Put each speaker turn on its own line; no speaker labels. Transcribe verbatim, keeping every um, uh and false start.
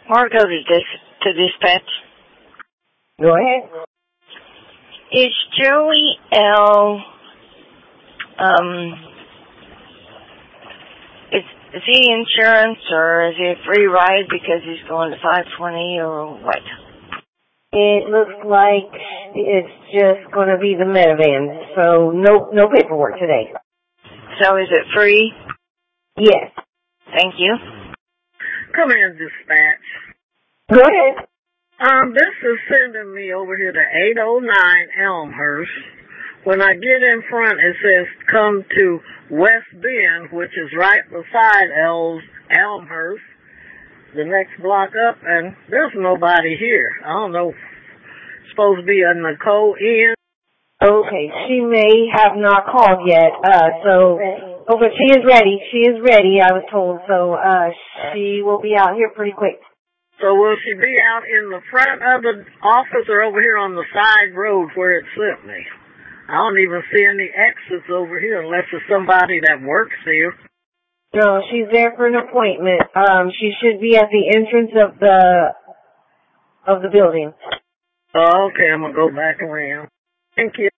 Margo to this to dispatch.
Go ahead.
Is Joey L. Um, is is he insurance or is he a free ride because he's going to five twenty or what?
It looks like it's just going to be the minivan, so no no paperwork today.
So is it free?
Yes.
Thank you.
Come in, dispatch.
Go ahead.
Um, this is sending me over here to eight oh nine Elmhurst. When I get in front, it says come to West Bend, which is right beside El's Elmhurst, the next block up, and there's nobody here. I don't know. It's supposed to be a Nicole Ian.
Okay, she may have not called yet, uh, so, oh, but she is ready. She is ready, I was told, so, uh, she will be out here pretty quick.
So will she be out in the front of the office or over here on the side road where it sent me? I don't even see any exits over here unless it's somebody that works here.
No, she's there for an appointment. Um, she should be at the entrance of the, of the building.
Oh, okay, I'm gonna go back around. Thank you.